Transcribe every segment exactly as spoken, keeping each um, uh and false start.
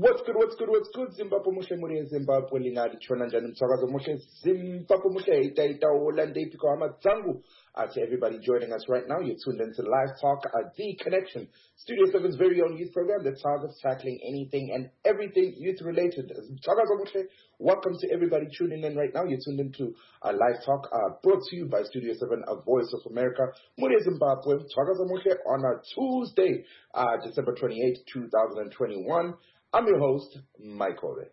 What's good, what's good, what's good? Zimbabwe muhle muri eZimbabwe lingadi chona njani msakazo muhle Zimbabwe muhle ita ita Holland ipiko amadzangu. Uh, to everybody joining us right now, you're tuned into Live Talk, uh, The Connection, Studio seven's very own youth program that targets tackling anything and everything youth-related. Welcome to everybody tuning in right now. You're tuned into uh, Live Talk, uh, brought to you by Studio seven, a Voice of America, Muri Zimbabwe, on a Tuesday, uh, December twenty-eighth, twenty twenty-one. I'm your host, Mike Ore.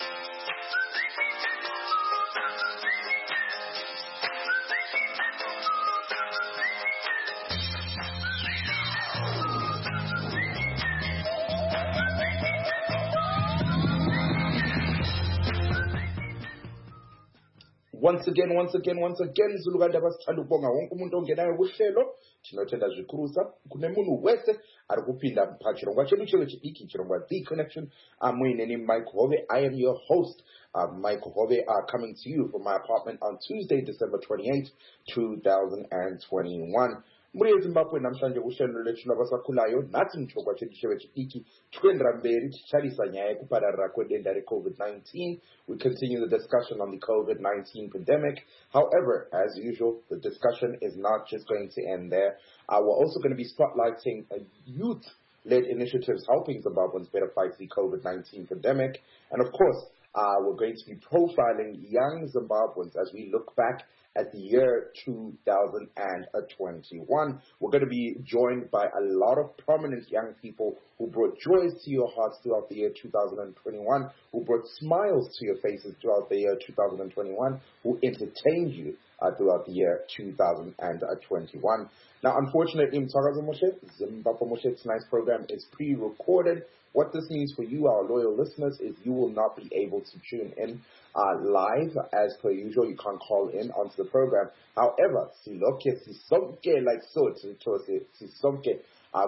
Once again, once again, once again, Zuluganda basithanda ukubonga wonke umuntu ongenayo kuhlelo thinothenda zvikhurusa kune munhu wese ari kupinda pachirongwa chedu chero chidiki chirongwa The Connection. I'm name Mike Hove. I am your host, uh, Mike Hove, uh, coming to you from my apartment on Tuesday, December twenty-eighth, twenty twenty-one. Muri eZimbabwe namhlanje kuhlelo lethu labasakhulayo nathi mthokwa chedu chero chidiki twendra mberi ticharisa nyaya yekupararira kwedenda re-COVID nineteen. We continue the discussion on the COVID nineteen pandemic. However, as usual, the discussion is not just going to end there. Uh, we're also going to be spotlighting uh, youth-led initiatives helping Zimbabweans better fight the COVID nineteen pandemic. And of course, uh, we're going to be profiling young Zimbabweans as we look back at the year two thousand twenty-one. We're going to be joined by a lot of prominent young people who brought joys to your hearts throughout the year two thousand twenty-one, who brought smiles to your faces throughout the year two thousand twenty-one, who entertained you uh, throughout the year two thousand twenty-one. Now, unfortunately, Zimbabwe Moshe, tonight's program is pre-recorded. What this means for you, our loyal listeners, is you will not be able to tune in uh, live as per usual. You can't call in onto the program. However, siloke sisonke like so sisonke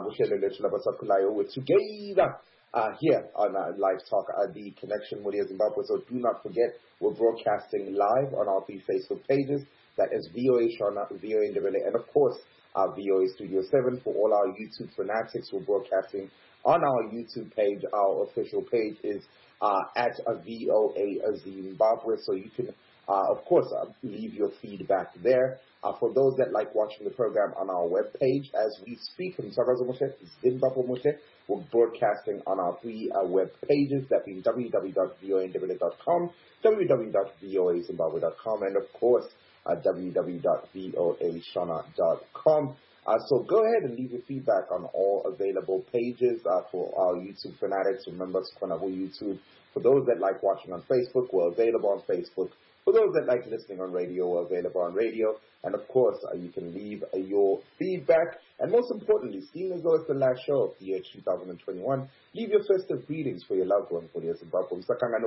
we're together uh, here on uh, Live Talk, uh, The Connection with Zimbabwe. So do not forget, we're broadcasting live on our three Facebook pages. That is V O A Shona, V O A Ndebele, and of course, uh, V O A Studio seven. For all our YouTube fanatics, we're broadcasting on our YouTube page. Our official page is uh, at a V O A Zimbabwe, so you can, uh, of course, uh, leave your feedback there. Uh, for those that like watching the program on our web page, as we speak, from Zimbabwe Moshe, we're broadcasting on our three uh, web pages, that being w w w dot v o a ndebele dot com, w w w dot v o a zimbabwe dot com, and of course, uh, w w w dot v o a shona dot com. Uh, so go ahead and leave your feedback on all available pages uh, for our YouTube fanatics. Remember, Skwanabo YouTube. For those that like watching on Facebook, we're available on Facebook. For those that like listening on radio, we're available on radio. And of course, uh, you can leave uh, your feedback. And most importantly, seeing as though it's the last show of the year two thousand twenty-one, leave your festive greetings for your loved one for the Zimbabwe.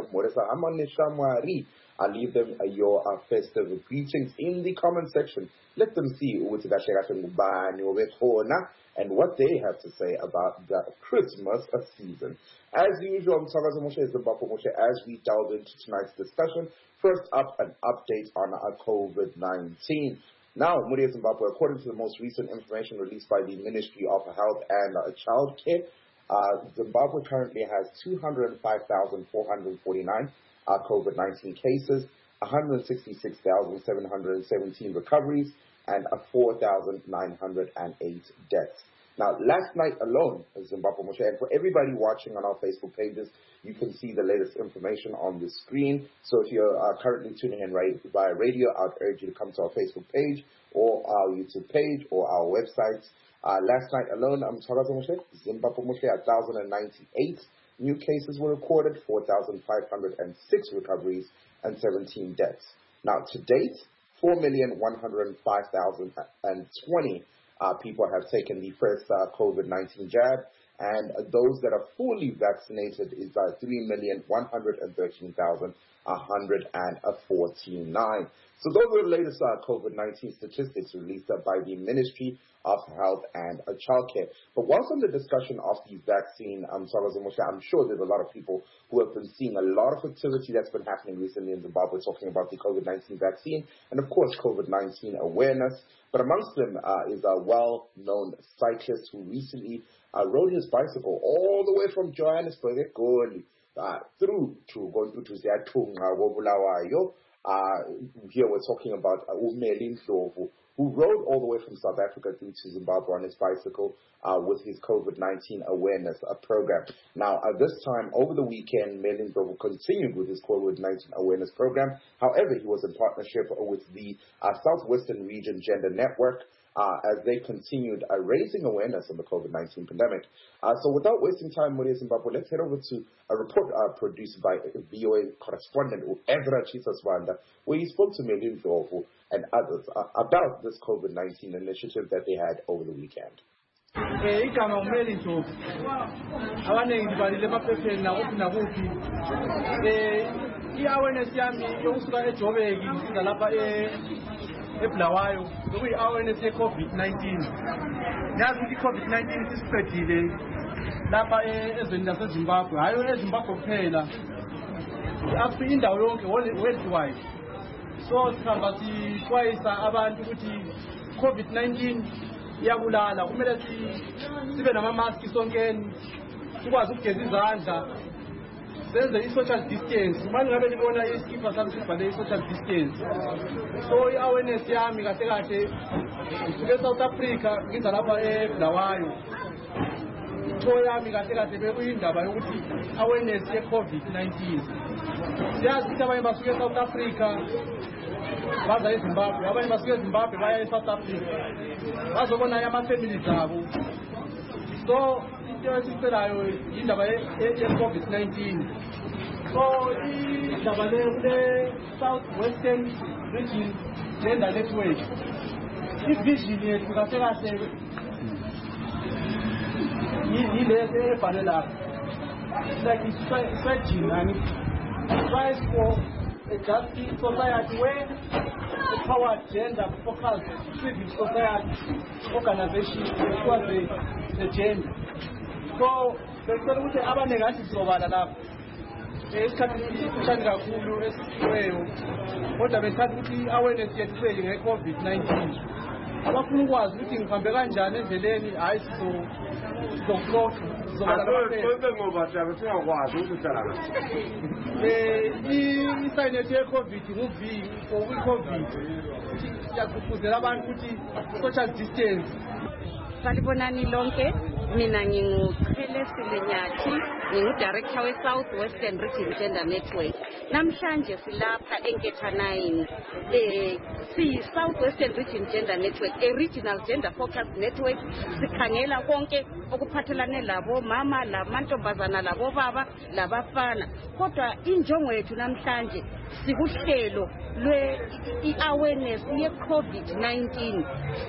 I'll leave them uh, your uh, festive greetings in the comment section. Let them see and what they have to say about the Christmas season. As usual, as we delve into tonight's discussion, first up, an update on uh, COVID nineteen. Now, Muri Zimbabwe, according to the most recent information released by the Ministry of Health and uh, Child Care, uh, Zimbabwe currently has two hundred five thousand four hundred forty-nine uh, COVID nineteen cases, one hundred sixty-six thousand seven hundred seventeen recoveries, and uh, four thousand nine hundred eight deaths. Now, last night alone, Zimbabwe Moshe, and for everybody watching on our Facebook pages, you can see the latest information on the screen. So if you're uh, currently tuning in right via radio, I'd urge you to come to our Facebook page or our YouTube page or our websites. Uh, last night alone, um, Zimbabwe Moshe, one thousand ninety-eight new cases were recorded, four thousand five hundred six recoveries, and seventeen deaths. Now, to date, four million one hundred five thousand twenty Uh, people have taken the first uh, COVID nineteen jab, and uh, those that are fully vaccinated is uh, three million one hundred thirteen thousand one hundred forty-nine. So those are the latest uh, COVID nineteen statistics released uh, by the Ministry of Health and uh, Childcare. But whilst on the discussion of the vaccine, um, I'm sure there's a lot of people who have been seeing a lot of activity that's been happening recently in Zimbabwe talking about the COVID nineteen vaccine and, of course, COVID nineteen awareness. But amongst them uh, is a well-known cyclist who recently uh, rode his bicycle all the way from Johannesburg, Egoli, uh, through to Gontutusia Tunga Wobulawayo. Uh, here we're talking about Umeli Ndlovu, who rode all the way from South Africa through to Zimbabwe on his bicycle uh, with his COVID nineteen awareness uh, program. Now, at this time, over the weekend, Umeli Ndlovu continued with his COVID nineteen awareness program. However, he was in partnership with the uh, Southwestern Region Gender Network uh, as they continued uh, raising awareness on the COVID nineteen pandemic. Uh, so without wasting time with Zimbabwe, let's head over to a report uh, produced by V O A correspondent Ezra Chisaswanda, where he spoke to Umeli Ndlovu and others uh, about this COVID nineteen initiative that they had over the weekend. igama Umeli Ndlovu abaningi ndibalile emaphepheni nakuphi nakuphi i-awareness yami yokusuka eJobeki ngisiza lapha eBulawayo bekuyi-awareness ye-COVID nineteen. Yazi ukuthi i-COVID nineteen sisiqedile lapha ezweni laseZimbabwe, hayi eZimbabwe kuphela, indawo yonke worldwide. So sihamba sixwayisa abantu ukuthi COVID nineteen iyabulala, kumele sibe nama-mask sonkeni, sikwazi ukugeza izandla, senze i-social distance. Uma ngabe nibona isikipha sami sibhale i-social distance. So i-awareness yami kahle kahle ngisuke eSouth Africa ngiza lapha eBulawayo. Itho yami kahle kahle bekuyindaba yokuthi awareness ye-COVID nineteen. Siyazi ukuthi abanye basuke eSouth Africa baza eZimbabwe, abanye basuke eZimbabwe baya eSouth Africa bazobona ama-families abo. So into esicelayo indaba ye-COVID nineteen. So indaba le Southwestern Region Gender Network, i-vision yethu kahle kahle yile ebhale lapha, like i-strategy and it tries for a just society where empowered gender focused civil society organization towards the, the gender. So besicela ukuthi abaningi athi sizobala lapha esikhathi esifishane kakhulu esisiweyo, kodwa besithatha ukuthi i-awareness yethu kube nge-COVID nineteen. Abafuna ukwazi ukuthi ngihambe kanjani endleleni, hayi sizokuxoxa sizobala lapha ngoba siyabe singakwazi ukuhlala i-sign yethu ye-COVID ngu-V for kwi-COVID. Siyagqugquzela abantu ukuthi social distance. Salibonani lonke, mina nginguChelesile Nyathi, ngingu-director we-Southwestern Region Gender Network. Namhlanje silapha eNketha nine, eh si-Southwestern Region Gender Network, a regional gender focused network. Sikhangela konke okuphathelane labo mama, lamantombazana, labo baba, labafana. Kodwa injongo yethu namhlanje sikuhlelo lwe-awareness ye-COVID nineteen.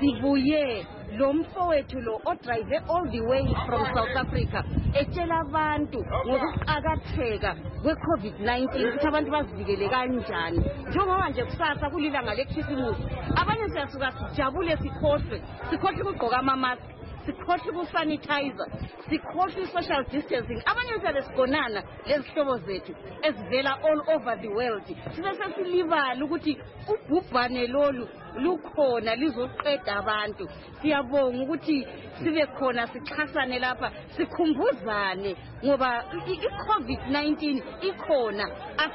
Sibuye lo mfowethu lo odrive all the way from South Africa etshela abantu ngokuqakatheka kwe-COVID nineteen ukuthi abantu bazivikele kanjani. Njengoba nje kusasa kulilanga lekhisimusi, abanye siyasuka sijabule sikhohlwe sikhohlwe ukugqoka ama-mask, sikhohlwe ukusanitizer, sikhohlwe i-social distancing. Abanye siyabe sigonana lezihlobo zethu ezivela all over the world, sibe sesilibala ukuthi ubhubhane lolu lukhona lizoqeda abantu. Siyabonga ukuthi sibe khona sixhasane lapha, sikhumbuzane ngoba i-COVID nineteen ikhona,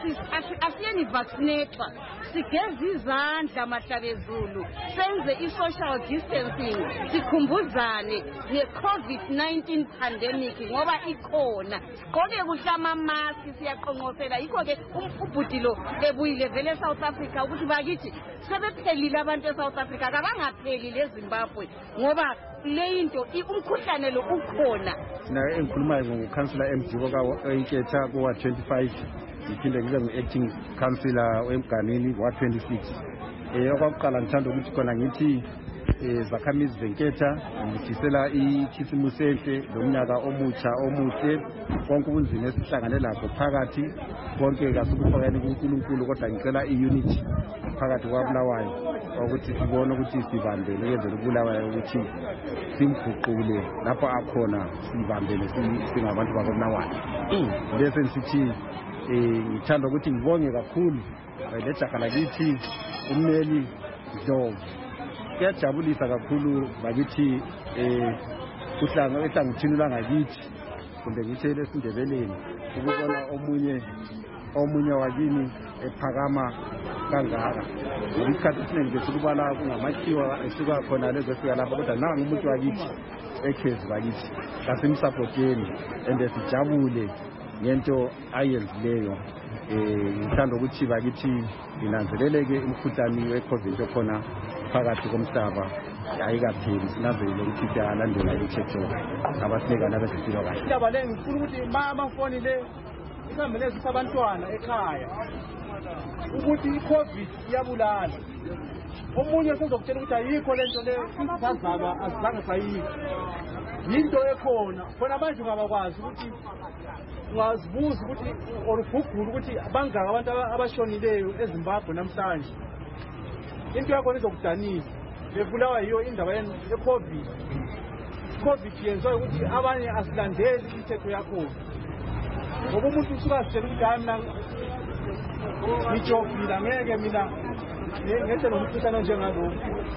asiyeni vaccinatwa, sigeze izandla mahlabezulu, senze i-social distancing, sikhumbuzane nge-COVID nineteen pandemic ngoba ikhona. Gqoke kuhle ama-mask, siyaqonqosela. Yikho-ke ubhudi lo ebuyile vele eSouth Africa ukuthi bakithi sebephelile abantu eSouth Africa, kabangaphelile eZimbabwe ngoba le into umkhuhlane lo ukhona. Na engikhuluma ngukhansela Mdibo kaEnketha kuwa twenty-five, ngiphinde ngibe ngu-acting councillor eMganini wa twenty-six. Eh okwakuqala ngithanda ukuthi khona ngithi zakhamizi beNketha ngifisela ikhisimusi enhle lomnyaka omutsha omuhle, konke ubunzima esihlangane lakho phakathi konke kasukufakani kuNkulunkulu, kodwa ngicela i-unity phakathi kwaBulawayo ukuthi sibone ukuthi sibambele ukwenzela uBulawayo ukuthi simguqule lapho akhona, sibambele singabantu bakoBulawayo. Bese ngithi ngithanda ukuthi ngibonge kakhulu lejaha lakithi Umeli Ndlovu. Kuyajabulisa kakhulu bakithi eh kuhlanga ehlangothini langakithi kumbe ngithi lesindebeleni ukubona omunye omunye wakini ephakama kangaka isikhathi esiningi besikubala kungamakhiwa esuka khona lezo efika lapha kodwa nangu umuntu wakithi ekhezi bakithi kasimsapoteni and sijabule ngento ayenzileyo um ngithanda ukuthi bakithi inanzeleleke imkhuhlane we-covid okhona phakathi komhlaba ayikapheli sinanzelele ukuthi siyalandela imithetho abasinikana bezempilakahle. Indaba le ngifuna ukuthi ma amafoni le ihambe nezisa abantwana ekhaya ukuthi i-covid iyabulala. Omunye sezokutshela ukuthi ayikho lento le sazaba azange sayikho. Yinto ekhona khona manje ungabakwazi ukuthi ungazibuza ukuthi orugugula ukuthi bangaka abantu abashonileyo eZimbabwe namhlanje. Into yakhona izokudanisa bebulawa yiyo indaba ye-covid. COVID yenziwa ukuthi abanye asilandeli imithetho yakhona. Ngoba umuntu usuka asitshela ukuthi hayi mina ngijovile ngeke mina ngenze nomkhuhlane njengalo.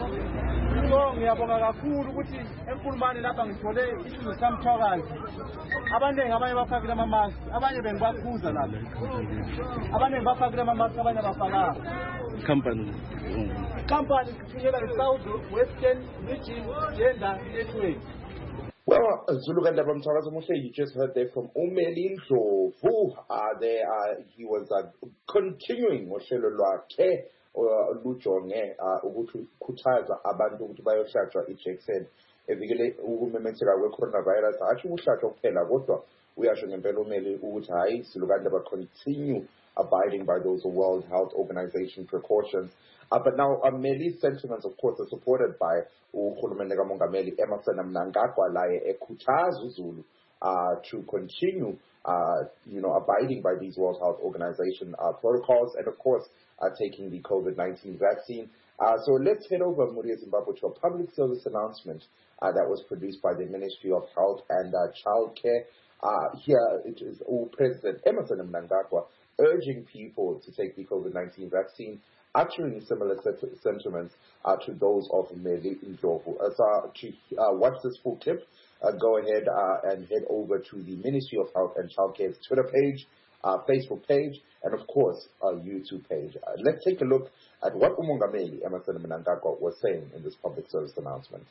So ngiyabonga kakhulu ukuthi enkulumane lapha ngithole isizwe samthwakazi. Abaningi abanye bafakile ama-mask, abanye bengibakhuza lapha. Abaningi bafakile ama-mask, abanye abafakanga. Company. Company kuthunyelwa i-South Western Region Gender Network. Well, Zulu Kandaba Mthwakazi Muhle, you just heard there from Umeli Ndlovu. Uh, there, uh, he was uh, continuing uhlelo lwakhe lujonge ukukhuthaza abantu ukuthi bayohlatshwa ijekiseni evikele ukumemetheka kwe-coronavirus. Hatshi ukuhlatshwa kuphela kodwa uyasho ngempela Umeli ukuthi hayi Zulu Kandaba continue abiding by those World Health Organization precautions. Uh, but now, uh, Meli's sentiments, of course, are supported by uHulumende kaMongameli Emmerson Mnangagwa laye ekhuthaza uZulu uh, to continue, uh, you know, abiding by these World Health Organization uh, protocols and, of course, uh, taking the COVID nineteen vaccine. Uh, so let's head over, Muria Zimbabwe, to a public service announcement uh, that was produced by the Ministry of Health and uh, Child Care. Uh, here it is President Emmerson Mnangagwa urging people to take the COVID nineteen vaccine, uttering similar sentiments uh, to those of Umeli Ndlovu. As uh, to uh, watch this full clip, uh, go ahead uh, and head over to the Ministry of Health and Childcare's Twitter page, uh, Facebook page, and of course, our YouTube page. Uh, let's take a look at what Umongameli Emmerson Mnangagwa was saying in this public service announcement.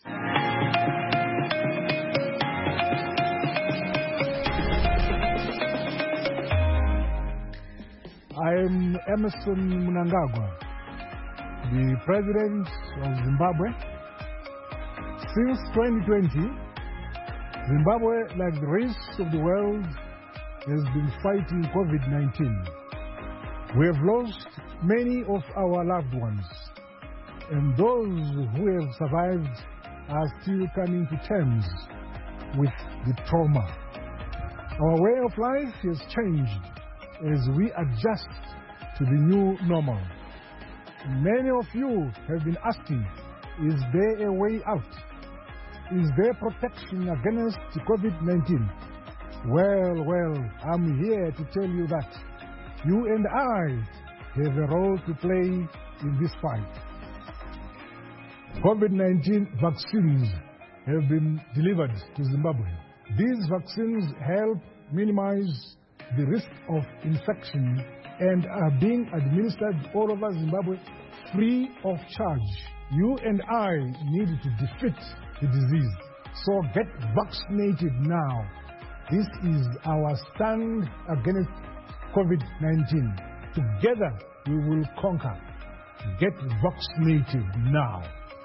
I am Emmerson Mnangagwa, the President of Zimbabwe. Since twenty twenty, Zimbabwe, like the rest of the world, has been fighting COVID nineteen. We have lost many of our loved ones, and those who have survived are still coming to terms with the trauma. Our way of life has changed as we adjust to the new normal. Many of you have been asking, is there a way out? Is there protection against COVID nineteen? Well, well, I'm here to tell you that you and I have a role to play in this fight. COVID nineteen vaccines have been delivered to Zimbabwe. These vaccines help minimize the risk of infection and are being administered all over Zimbabwe free of charge. You and I need to defeat the disease, so get vaccinated now. This is our stand against COVID nineteen. Together we will conquer. Get vaccinated now.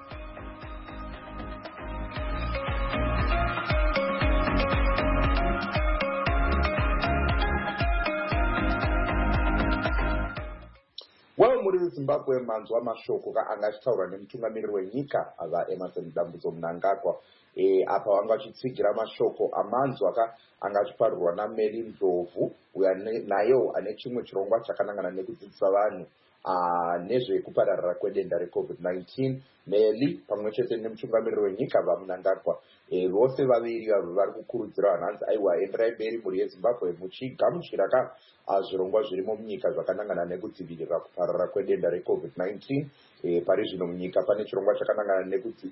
Well, muri Zimbabwe manzwa amashoko ka angachitaura nemutungamiri wenyika ava Emmerson Mnangagwa e apa wanga chitsigira amashoko amanzwa ka angachiparurwa naMeli Ndlovu uya nayo ane chimwe chirongwa chakanangana nekudzidzisa vanhu uh, nezvekupararira kwedenda reCovid nineteen Meli pamwe chete nemutungamiriri wenyika vaMnangagwa vose vaviri vari kukurudzira vanhu hanzi aiwa enderai mberi mhuri yeZimbabwe muchigamuchira ka zvirongwa zvirimo munyika zvakanangana nekudzivirira kuparara kwedenda recovid nineteen. Pari zvino munyika pane chirongwa chakanangana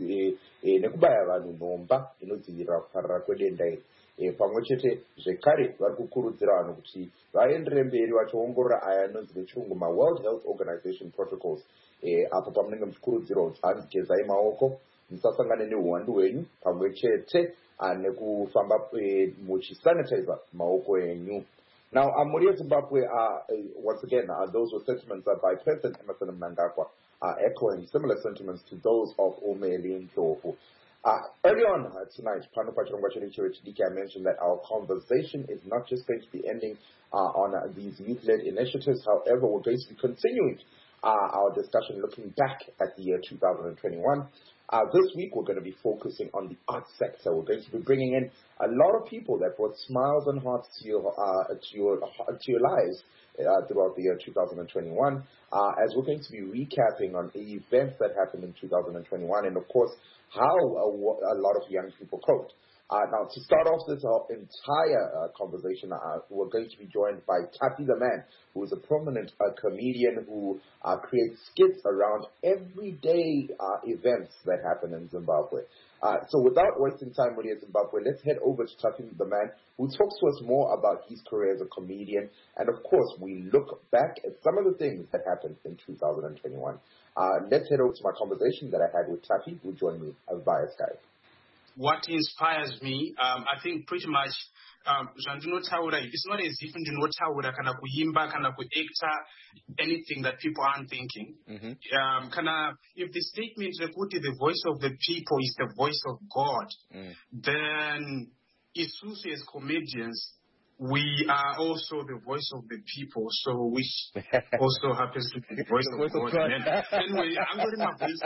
nekubaya vanhu nhomba inodzivirira kuparara kwedenda iri. Pamwe chete zvekare vari kukurudzira vanhu kuti vaendere mberi vachiongorora aya anonzi nechirungu maWorld Health Organization protocols apo pamunenge muchikurudzirwa kuti hanzi gezai maoko, musasangane neuwandu hwenyu, pamwe chete nekufamba muchisanitizer maoko enyu. Now, Muri Zimbabwe, uh, once again, uh, those were sentiments uh, by President Emmerson Mnangagwa, uh, echoing similar sentiments to those of Umeli Ndlovu. Uh, early on uh, tonight, Pano Pachirongwa Chirichiri Chidiki, I mentioned that our conversation is not just going to be ending uh, on uh, these youth-led initiatives. However, we're going to be continuing uh, our discussion looking back at the year two thousand twenty-one. Uh, this week, we're going to be focusing on the arts sector. We're going to be bringing in a lot of people that brought smiles and hearts to your, uh, to your, to your lives uh, throughout the year two thousand twenty-one, uh, as we're going to be recapping on events that happened in two thousand twenty-one and, of course, how a, a lot of young people coped. Uh, now, to start off this uh, entire uh, conversation, uh, we're going to be joined by Tafi the Man, who is a prominent uh, comedian who uh, creates skits around everyday uh, events that happen in Zimbabwe. Uh, so without wasting time with you in Zimbabwe, let's head over to Tafi the Man, who talks to us more about his career as a comedian. And, of course, we look back at some of the things that happened in two thousand twenty-one. Uh, let's head over to my conversation that I had with Tafi, who joined me via Skype. What inspires me, um, I think pretty much, um, it's not as if ndinotaura kana kuimba kana kuacta anything that people aren't thinking. Mm-hmm. Um, kana, if the statement is the voice of the people is the voice of God, mm. then Isusu as comedians, we are also the voice of the people, so which also happens to be the voice of God. God. Anyway, I'm going to my voice,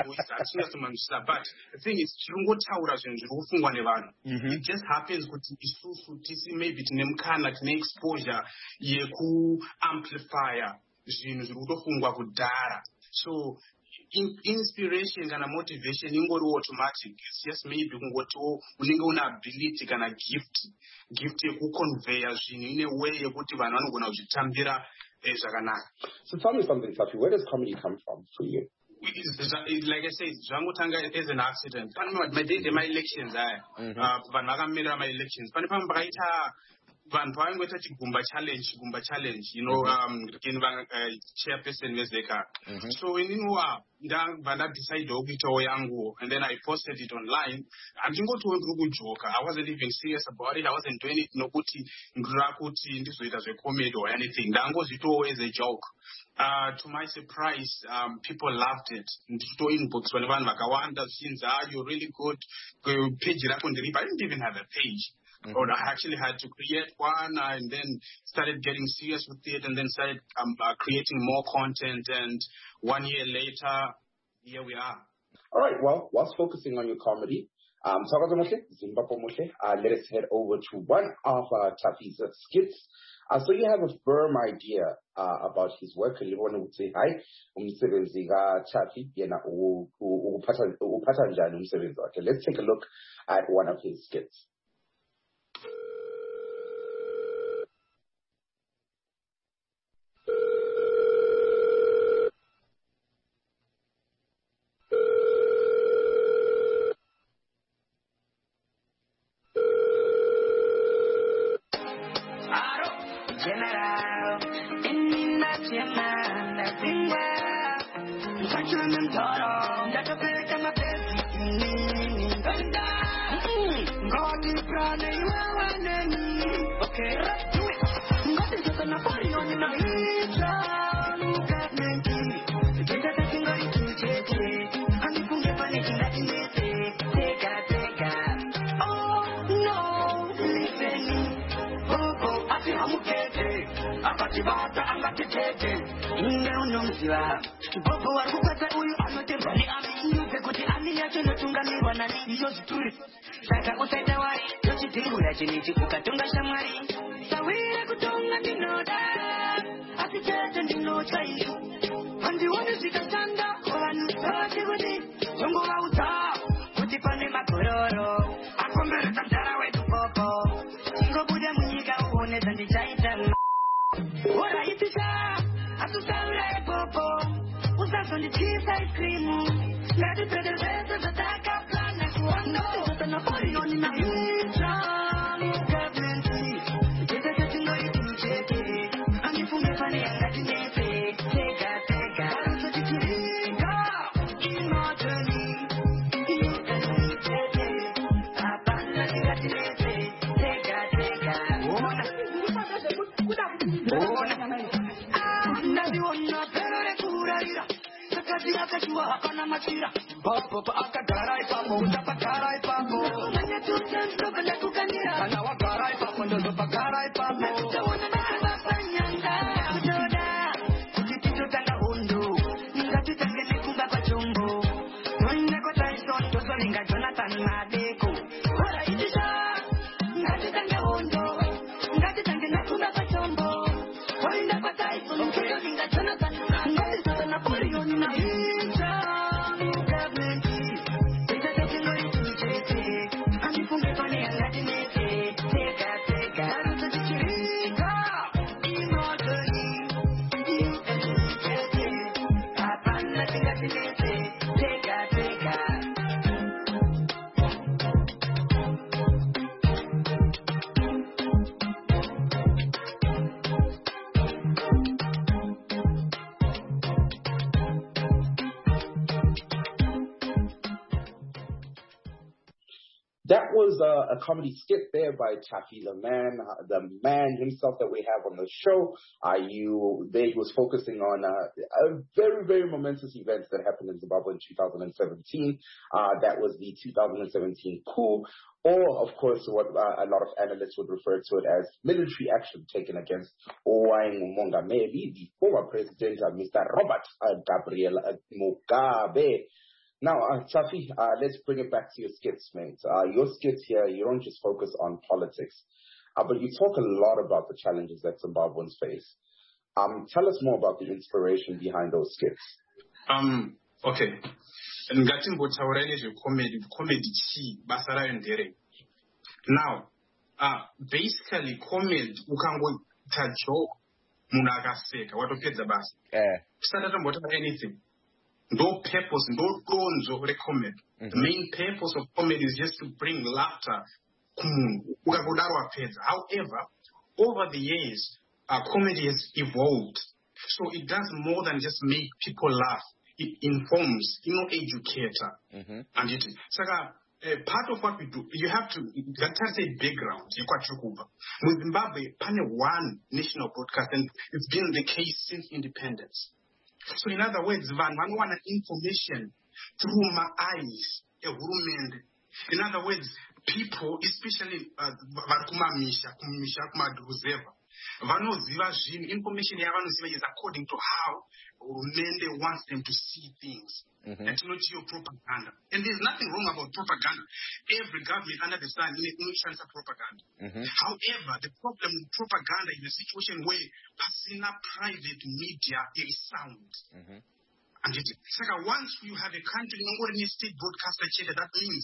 but the thing is, mm-hmm. It just happens with maybe exposure, yeku amplifier, so in, inspiration and motivation ingori automatic. It's just maybe unenge una ability kana gift gift yekuconveya zvinhu in a way yekuti vanhu vanogona kuzvitambira zvakanaka. So tell me something, Tafi. Where does comedy come from for you? Like I said, zvangotanga as an accident. My day my elections aya vanhu vakamirira my elections pane pamwe pakaita vanhu pavaingoita chigumba challenge chigumba challenge you know um uh, chairperson vezeka. So ininiwa ndabva ndadecidewo kuitawo yangu, and then I posted it online. Handingotiwo ndiri kujoka. I wasn't even serious about it. I wasn't doing it nokuti ndira kuti ndizoita zvecomedy or anything. Ndangozvitowo as a joke. Uh, to my surprise, um, people loved it. Ndito inbox vanhu vakawanda zvichinzi, ah, you're really good. Page rako ndiripa. I didn't even have a page. Mm-hmm. Or I actually had to create one uh, and then started getting serious with it and then started um, uh, creating more content, and one year later, here we are. All right, well, whilst focusing on your comedy, um, uh, let us head over to one of uh, Tafi's uh, skits. Uh, so you have a firm idea uh, about his work. You want to say, hi, umsebenzi Tafi, yena uphatha njani umsebenzi wakhe. Let's take a look at one of his skits. That was uh, a comedy skit there by Taffy the Man, uh, the man himself that we have on the show. Uh, you, there he was focusing on uh, a very, very momentous event that happened in Zimbabwe in two thousand seventeen. Uh, that was the two thousand seventeen coup, or of course what uh, a lot of analysts would refer to it as military action taken against Owain Mongameli, the former president, uh, Mister Robert uh, Gabriel uh, Mugabe. Now, uh, Taffy, uh, let's bring it back to your skits, mate. Uh, your skits here, you don't just focus on politics, uh, but you talk a lot about the challenges that Zimbabweans face. Um, tell us more about the inspiration behind those skits. Um, okay. Ngatimbotaura nezvecomedy, comedy chi basa rayo nderei. Now, uh, basically comedy ukangoita joke munhu akaseka watopedza basa. Eh. Tisati tambotaura anything. No purpose, no tones of comedy. Mm-hmm. The main purpose of comedy is just to bring laughter. However, over the years, uh, comedy has evolved. So it does more than just make people laugh. It informs, you know, educator. Mm-hmm. And it, so, uh, part of what we do, you have to, that has a background. With Zimbabwe, pane one national broadcast, and it's been the case since independence. So in other words, vanhu vanowana information through my eyes, ehurumende. In other words, people, especially vari kumamisha, kumisha kumadhuzeva, vanoziva zvinhu, information yavanoziva is according to how hurumende wants them to see things. Mm-hmm. And not your propaganda. And there's nothing wrong about propaganda. Every government under the sun needs propaganda. Mm-hmm. However, the problem with propaganda is a situation where pasina private media is sound. Mm-hmm. And it, so once you have a country, no state broadcaster, that means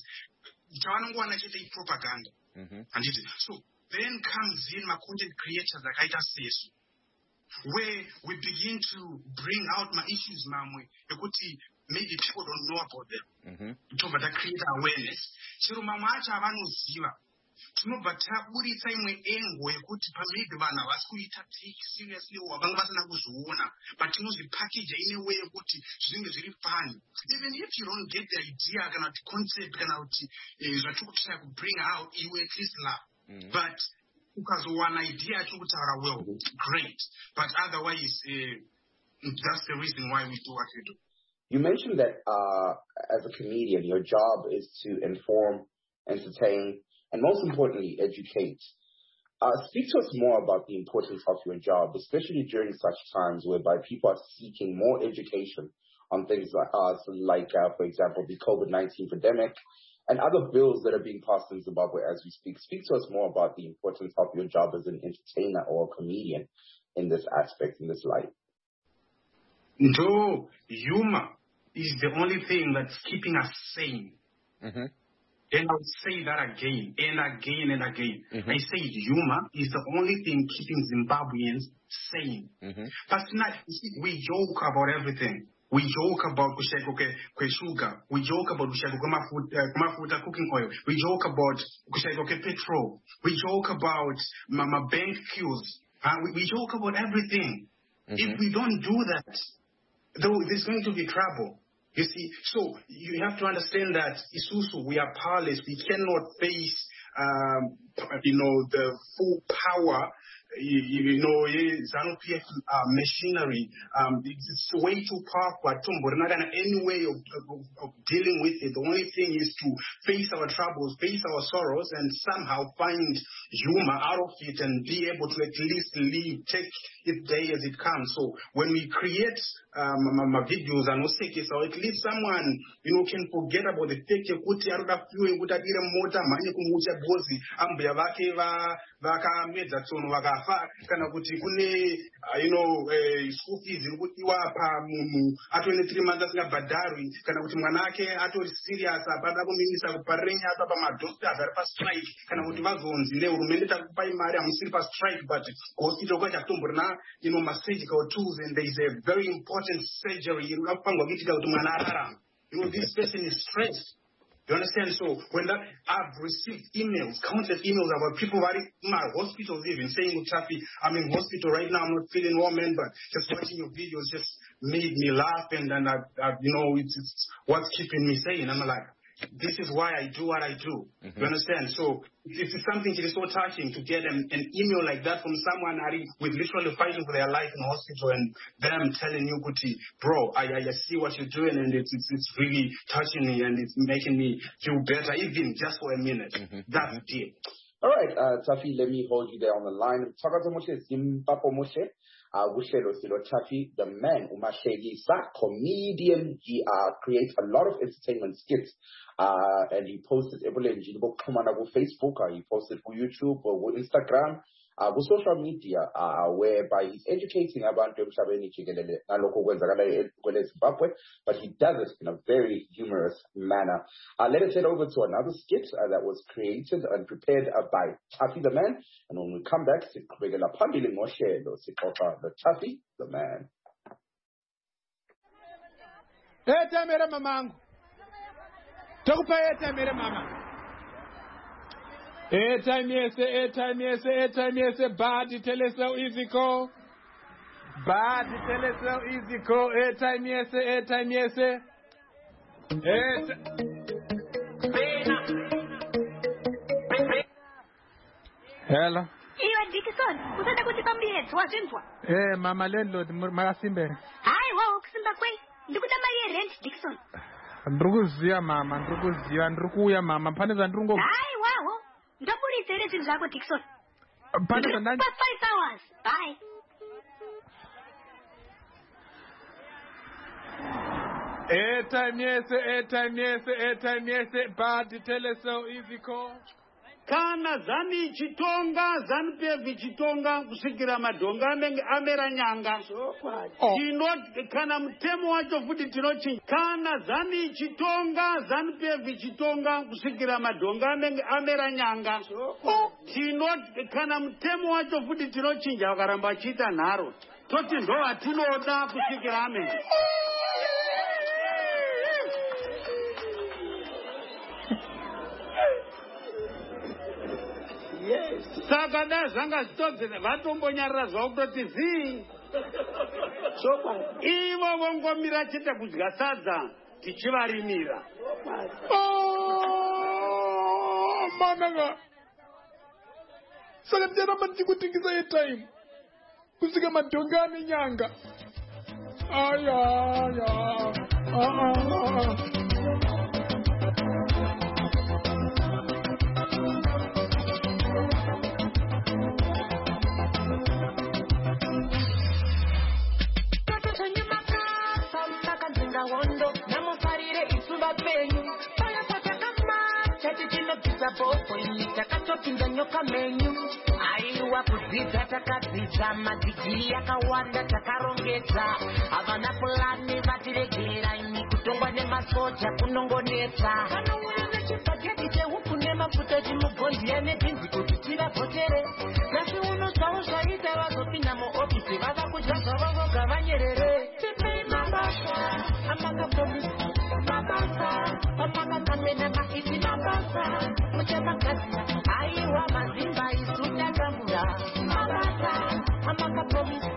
propaganda. Mm-hmm. And it, so then comes in my content creators like I just say, where we begin to bring out my issues, mamwe, maybe people don't know about them. Mm-hmm. But that create awareness. So mamacha avanoziva. Tinobva taburitsa imwe engo yekuti pamedi vanhu havasi kuita take seriously wavanga vasina kuzviona, but tinozvipackage in a way yekuti zvinenge zviri fun. Even if you don't get the idea kana kuti concept kana kuti zvatiri kutry to bring out, you at least laugh. Mm-hmm. But ukazowana idea yatiri kutaura well, great. But otherwise, uh, that's the reason why we do what we do. You mentioned that uh, as a comedian, your job is to inform, entertain, and most importantly, educate. Uh, speak to us more about the importance of your job, especially during such times whereby people are seeking more education on things like, uh, like uh, for example, the COVID nineteen pandemic and other bills that are being passed in Zimbabwe as we speak. Speak to us more about the importance of your job as an entertainer or a comedian in this aspect, in this light? No, humor is the only thing that's keeping us sane. Mm-hmm. And I'll say that again and again and again. Mm-hmm. I say humor is the only thing keeping Zimbabweans sane. Mm-hmm. But tonight, we joke about everything. We joke about kusheko ke sugar. We joke about kusheko mafuta cooking oil. We joke about kusheko ke petrol. We joke about mama bank queues. Uh, we, we joke about everything. Mm-hmm. If we don't do that, though, there's going to be trouble. You see, so you have to understand that Isusu, we are powerless. We cannot face, um, you know, the full power. You, you know, ZANU-P F uh, machinery, um, it's way too powerful. We're not going to any way of, of, of dealing with it. The only thing is to face our troubles, face our sorrows, and somehow find humor out of it and be able to at least live, take it day as it comes. So when we create um, my videos and so at least someone, you know, can forget about the fake kuti aruda fuel kuti adire mota manye kumucha bozi ambuya vake va vakamedza tsono vakafa kana kuti kune uh, you know uh, school fees iri kutiwa pa munhu atone three months asingabhadharwi kana kuti mwana wake atori serious apada kumimisa kuparenya apa pamadoctors ari pa strike kana kuti vazonzi nehurumende takupai mari amusiri pa strike but hospital kwacha kutomborina you know surgical tools and there is a very important surgery unapangwa kuitika kuti mwana ararama. You know, this person is stressed. You understand? So when that, I've received emails, countless emails about people that in my hospitals even saying, Chafi, I'm in hospital right now, I'm not feeling well, man, but just watching your videos just made me laugh and then I, I you know, it's, it's what's keeping me sane. I'm like, this is why I do what I do. Mm-hmm. You understand? So it's something that is so touching to get an, an email like that from someone with literally fighting for their life in the hospital and them telling you, Kuti, bro, I, I see what you're doing and it's, it's, it's really touching me and it's making me feel better, even just for a minute. Mm-hmm. That's deep. All right, uh, Tafi, let me hold you there on the line. Takato Moshe, Zimbabwe Moshe. Uh, Wushelo Silo Tafi, the man, Umashegisa, comedian. He uh, creates a lot of entertainment skits. Uh, and he posted every day on Facebook, uh, he posted on YouTube or Instagram, uh, on social media, uh, whereby he's educating about Zimbabwe, but he does it in a very humorous manner. Uh, let us head over to another skit uh, that was created and prepared uh, by Tafi the Man. And when we come back, the Tafi the Man. Takupayeta mere mama. Airtime yes, airtime yes, airtime yes, bad tell us how easy go. Bad tell us how easy go. Airtime yes, airtime yes. Hello. Iwe Dickson, usada kuti pambie twazimvwa. Eh mama landlord makasimbere. Hayi wo kusimba kwei. Ndikuda mari rent Dickson. Ndrukuziya mama, ndrukuziya, ndrukuya mama, pane zvandrungo. Hayi wawo. Ndapulisa ere zvinhu zvako Dickson. Pane zvandani. five hours. Bye. Airtime yes, airtime yes, airtime yes, but tell us so easy call. Kana zani chitonga, zani pevi chitonga, kusikira madonga mengi amera nyanga. Chino, kana mtemo wacho futi tinochi. Kana zani chitonga, zani pevi chitonga, kusikira madonga mengi amera nyanga. Chino, kana mtemo wacho futi tinochi. Jawakaramba chita naro. Toti ndo atinoda kusikira ame. Yes. Saka da zanga stotse vatombonyarira zvakutoti zi. Ivo vongomira chete kudya sadza tichivarimira. Oh, mananga. Saka ndiyana mandikutikisa airtime. Kusika madongani nyanga. Aya, aya. Ah, ah. Popo, y te cacho, pinta, ñoca, menú. Ay, kuzuwa kudzidza takadzidza madigiri yakawanda takarongedza havana pulani vatiregera ini kutongwa nemasoja kunongonetsa vanouya nechibhajeti chehuku nemafuta chimugondi yanebhinzi kuti tivabhotere nasi uno zvavo zvaita vazopinda muofisi vava kudya zvavo voga vanyerere tipei mabasa amakapolisi mabasa amakakamena maiti mabasa muchamagadzira aiwa mazimba isu tatambura mabasa amakapolisi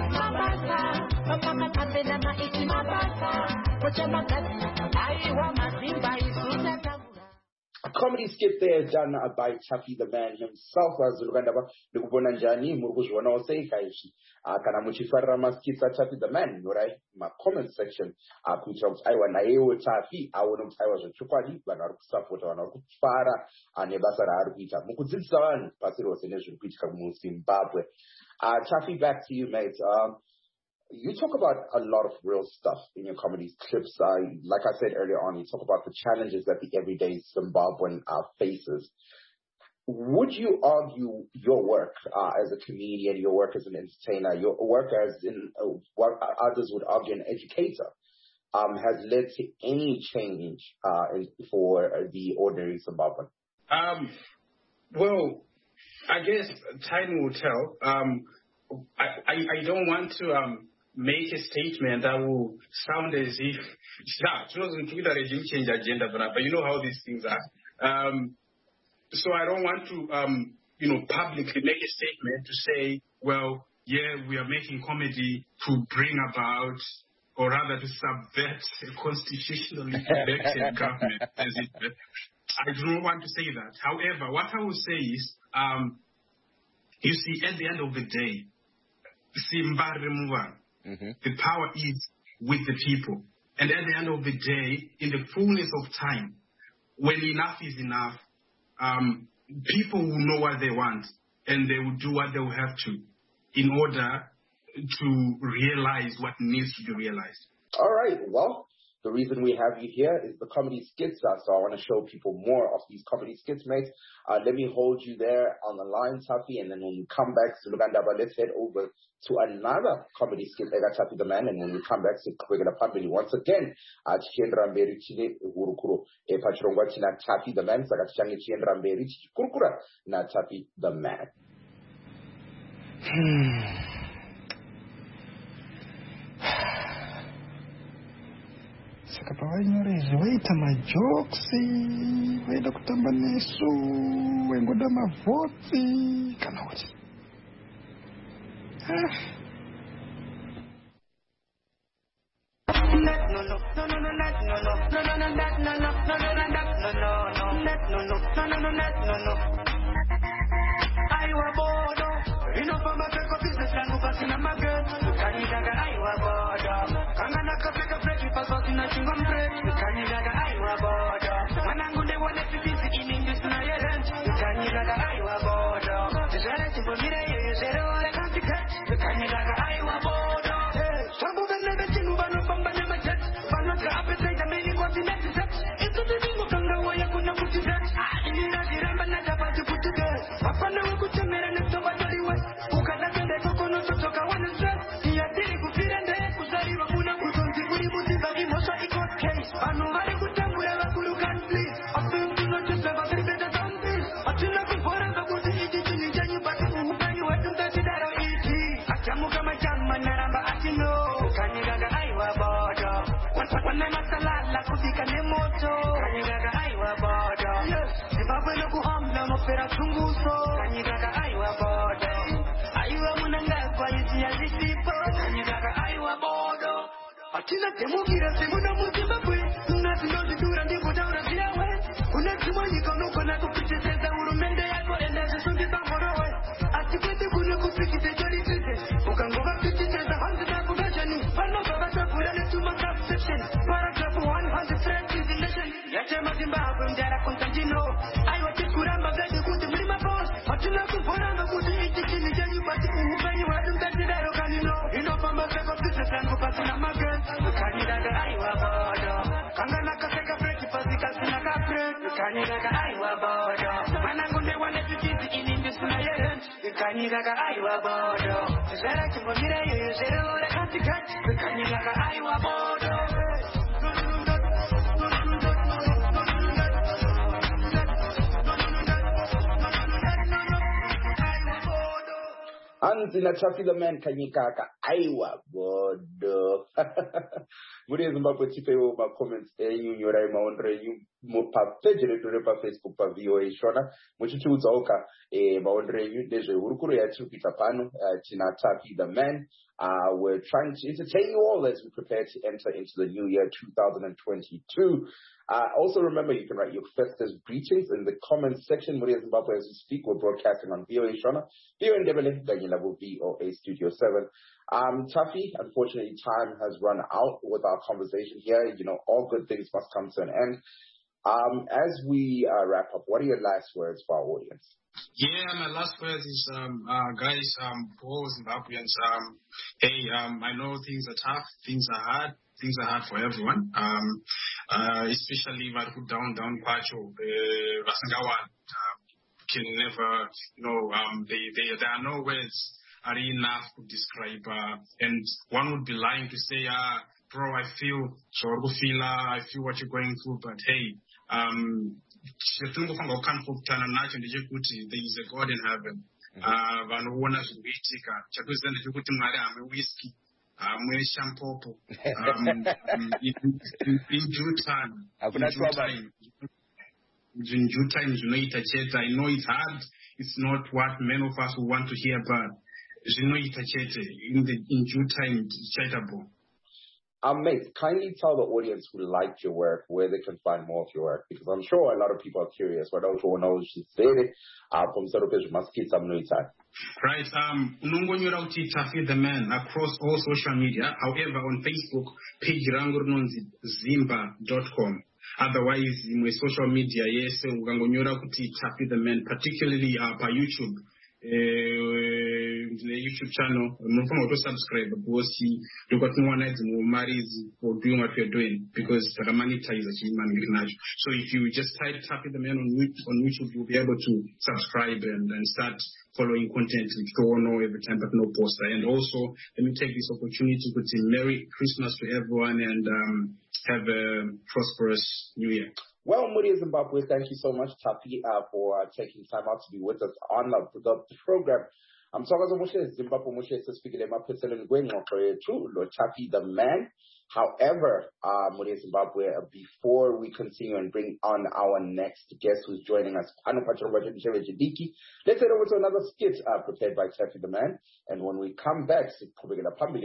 mabasa amakakamena maiti mabasa muchamagadzira aiwa mazimba isu tatambura. A comedy skit there done uh, by Chappie the Man himself. Azulugandaba nikubona njani murukuzwana oseka ishi kana muchifarira maskits a Chappie the Man norai ma comment section akuita kuti aiwa nayewo Chappie aone kuti aiwa zvechokwadi vanhu vari kusapota vanhu vari kufara nebasa raari kuita mukudzidzisa vanhu pasi rose nezviri kuitika muZimbabwe. Uh, Chappie, back to you, mate. Um, You talk about a lot of real stuff in your comedy clips. Uh, like I said earlier on, you talk about the challenges that the everyday Zimbabwean uh, faces. Would you argue your work uh, as a comedian, your work as an entertainer, your work as in uh, what others would argue an educator, um, has led to any change uh, in, for the ordinary Zimbabwean? Um, well, I guess time will tell. Um, I, I, I don't want to um, make a statement that will sound as if yeah, it wasn't Twitter regime change agenda, but you know how these things are. Um, so I don't want to, um, you know, publicly make a statement to say, well, yeah, we are making comedy to bring about, or rather to subvert a constitutionally elected government. As it, I don't want to say that. However, what I will say is, um, you see, at the end of the day, Mm-hmm. the power is with the people. And at the end of the day, in the fullness of time, when enough is enough, um, people will know what they want and they will do what they will have to in order to realize what needs to be realized. All right. Well, the reason we have you here is the comedy skits. Uh, so I want to show people more of these comedy skits, mate. Uh, let me hold you there on the line, Chappie, and then when we come back to Lugandaba, let's head over to another comedy skit, Ega Chappie the Man, and when we come back to Kwegela Family once again, uh, Chiendra Mberi Chile Urukuro, e Pachirongwa China Chappie the Man, Saga Changi Chiendra Mberi Chikurukura, na Chappie the Man. Saka pavanyorezve vaita majoksi vaida kutamba nesu vaingoda mavhotsi kana kuti aiwa bodo inofamba peko business yangu pasina mageti kanitaka aiwa bodo kangana kapeka freshi pasina chingo mrefu kanitaka aiwa bodo mwanangu ndewone fifisi iningisu na yerent kanitaka aiwa bodo tishare chimbomire yeye zero ole kantiketi kanitaka aiwa bodo sambu vene betinu bano bamba nema jet bano ka apetita meni kwa fineti set itu tivingo kanga waya kuna kuti set inina ziramba na dabati kuti set wapana wakutemera nesoba taliwe ukada kende kokono totoka wana set iyatiri kufire nde kuzariwa kuna kutonzi kuri muti bagi mosa ikot case bano vari kutambura wakuru can please after to not just have a very better than this atuna kufora kakuti iti chini janyu bati uhukani wetu ndati daro iti achamu kama chama naramba atino kaniraga aiwa bodo wana masalala kudika ne moto kaniraga aiwa bodo Zimbabwe no kuhamla mopera chunguso kaniraga aiwa bodo aiwa munanga kwa isi ya zisipo kaniraga aiwa bodo atina temugira semuna mu Zimbabwe unazino zidura ndipo daura ziyawe unazimwanyi kono kona kupitizeza urumende yako endazo sundi bamborowe atikwete kuna kupitite jori tite ukangova pitizeza hanzi taku gashani pano baba tapura netuma subsection paragraph one hundred thirty in the nation yachema Zimbabwe mdara Constantino aiwa tikuramba gadi kuti muri maboss atina kuvoranga kuti ichi chini chanyu pati uhupenyi wadu mtatidaro kanino inofamba seko business yangu pasina maget kaniraga aiwa bodo kangana kaseka freshi pasika sina kapre kaniraga aiwa bodo manangu ndewane tutizi iningisuna yeren Kanyika aiwa bodo. Zara chimomira yo zero la kati kati. Kanyika aiwa bodo. Anzi na Chaffy the Man kanyikaka aiwa bodo. Muri Zimbabwe chipewo ma comments enyu nyora maondre enyu mo pa page retu pa Facebook pa V O A Shona muchichiudza oka eh maondre enyu nezve hurukuro yatiri kuita pano tina Chaffy the Man. Uh, we're trying to entertain you all as we prepare to enter into the new year two thousand twenty-two. Uh, also remember, you can write your festive greetings in the comments section. Muri Zimbabwe as we speak, we're broadcasting on V O A Shona, V O A Ndebele, Ganyilabo V O A Studio seven. Um, Chaffy, unfortunately, time has run out with our conversation here. You know, all good things must come to an end. Um, as we uh, wrap up, what are your last words for our audience? Yeah, my last words is, um, uh, guys, um, for all Zimbabweans, um, hey, um, I know things are tough, things are hard, things are hard for everyone, um, uh, especially when put down, down Kwacho, uh, Vasangawan, uh, can never, you know, um, they, they, there are no words are enough to describe, uh, and one would be lying to say, uh, bro, I feel, so I feel what you're going through, but hey, um, there is a God in heaven. Vanoona zvinoitika chakuziva ndechekuti Mwari amewhisky amweshampopo in due time in due time zvinoita chete. I know it's hard, it's not what many of us will want to hear, but zvinoita chete in the in due time chaitable. Um, mate, kindly tell the audience who liked your work where they can find more of your work, because I'm sure a lot of people are curious. But also know she said it from Saropej Maskit Samnoita. Right, um, unongonyora uti Chaffy the Man across all social media. However, on Facebook, page rangu rinonzi zimba dot com. Otherwise, in my social media, yes, unongonyora uti Chaffy the Man, particularly uh, by YouTube. Uh, the YouTube channel, I'm to subscribe because you got more nights more married for doing what you're doing, because the monetize is human. So if you just type Chaffy the Man on YouTube, on YouTube, you'll be able to subscribe and, and start following content which go on every time, but no poster. And also, let me take this opportunity to say Merry Christmas to everyone and um, have a prosperous New Year. Well, Muri Zimbabwe, thank you so much, Chaffy, uh, for uh, taking time out to be with us on the, the program. I'm talking about Zimbabwe, Moshe, to speak to my person going on for it too, Lord Chaffy the Man. However, uh, Muri Zimbabwe, uh, before we continue and bring on our next guest who's joining us, let's head over to another skit uh, prepared by Chaffy the Man. And when we come back, speaking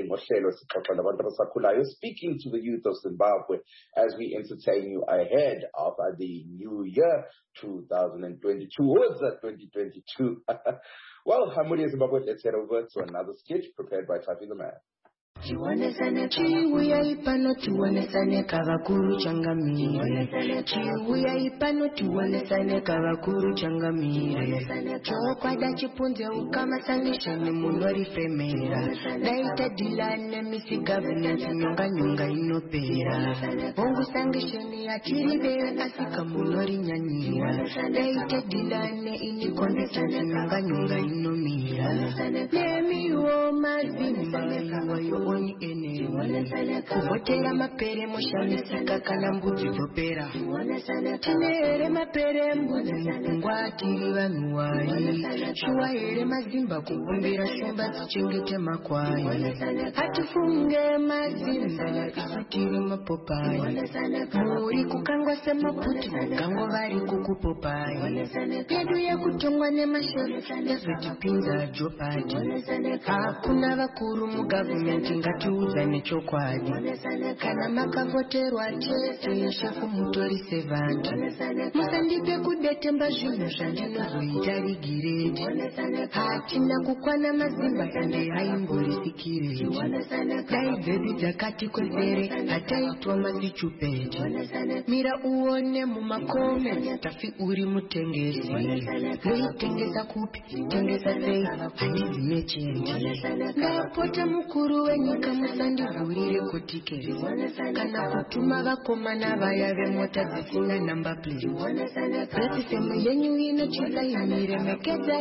to the youth of Zimbabwe as we entertain you ahead of uh, the new year two thousand twenty-two. What's that twenty twenty-two? Well, Muri Zimbabwe, let's head over to another skit prepared by Chaffy the Man. Chiwonesane chiwuya ipano tiwonesane kavakuru changamire chiwuya ipano tiwonesane kavakuru changamire chokwada chipunze ukamasanishane munorifemera daita dilane misi governance nyonga nyonga inopera ongusangishene yachiribere asika munorinyanyira daita dilane inikondesane nyonga nyonga inomira nemiwo mazimba iwayo oni ene kuvotera mapere moshamisika kana mbudzi dzopera tinere mapere mbudzi mukungwa tiri vanhu wai shuwa here mazimba kukumbira shumba dzichengete makwai hatifunge mazimba isu tiri mapopai muri kukangwa semaputi mugangwa vari kukupopai pedu yekutongwa nemashefu yazotipinza jopati hakuna vakuru mugavhumenti ngatiudzane chokwadi kana makavoterwa chete shefu mutori sevantu musandipe kudetemba zvinhu zvandinozoita rigireti hatina kukwana mazimba ende haimbori sikireti dai dzedu dzakati kwezere hataitwa mazichupeti mira uone mumakome Chaffy uri mutengesi noitengesa kupi tengesa sei handizi nechenti ndapota mukuru wenyika musandivhurire kotiketi kana kutuma vakomana vaya vemota dzisina namba plate resisemu yenyu inochisainire mekedzai